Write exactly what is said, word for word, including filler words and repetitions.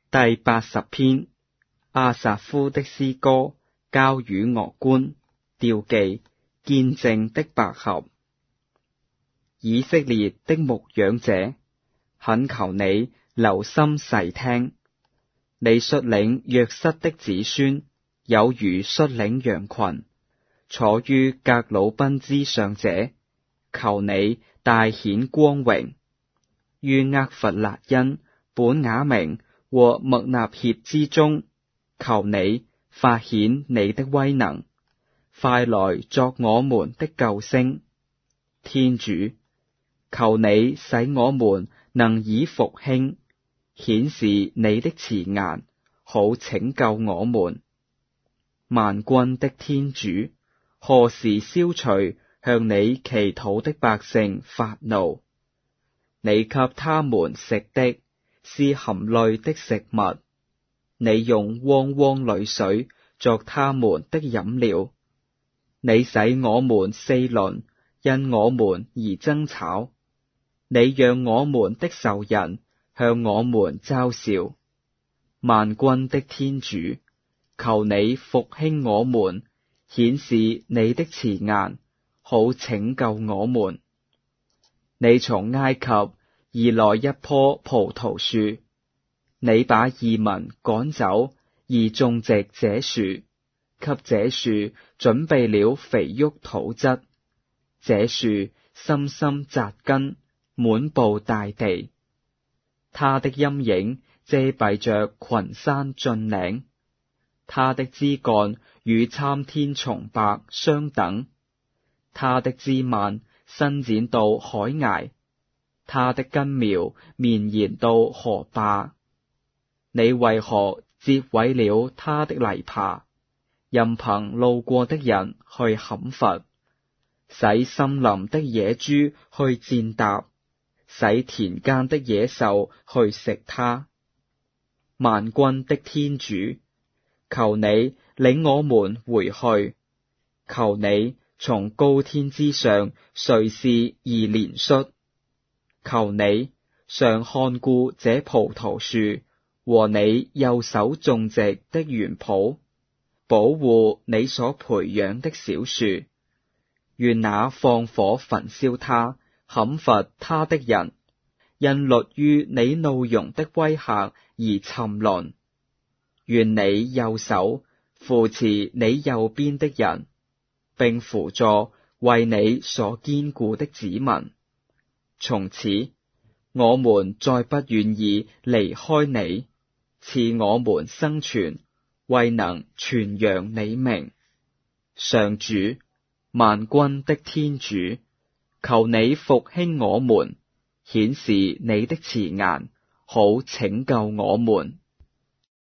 第八十篇，阿撒夫的詩歌，交與樂官，調記，見證的百合。以色列的牧養者，懇求你留心細聽。你率領約瑟的子孫，有如率領羊群，坐於革魯賓之上者，求你大顯光榮。於厄弗辣因、本雅明和麥納協之中，求你發顯你的威能，快來作我們的救星。天主，求你使我們能以復興顯示你的慈顏，好拯救我們。萬軍的天主，何時消除向你祈禱的百姓發怒？你給他們食的是含淚的食物，你用汪汪淚水作他們的飲料。你使我們四鄰因我們而爭吵，你讓我們的仇人向我們嘲笑。萬軍的天主，求你復興我們，顯示你的慈顏，好拯救我們。你從埃及移來一棵葡萄樹，你把異民趕走，而種植這樹，給這樹準備了肥沃土質。這樹深深扎根，滿布大地，它的陰影遮蔽着群山峻嶺，它的枝幹與參天松柏相等，它的枝蔓伸展到海崖，它的根苗綿延到河壩。你為何折毀了它的泥耙，任憑路過的人去砍伐，使森林的野豬去踐踏，使田間的野獸去食它？萬軍的天主，求你領我們回去，求你從高天之上垂視而憐恤，求你常看顧這葡萄樹和你右手種植的園圃，保護你所培養的小樹。願那放火焚燒它、砍伐它的人，因慄於你怒容的威嚇而沉淪。願你右手扶持你右邊的人，並扶助為你所堅固的子民。從此，我們再不願意離開你，賜我們生存，為能傳揚你名。上主，萬軍的天主，求你復興我們，顯示你的慈顏，好拯救我們。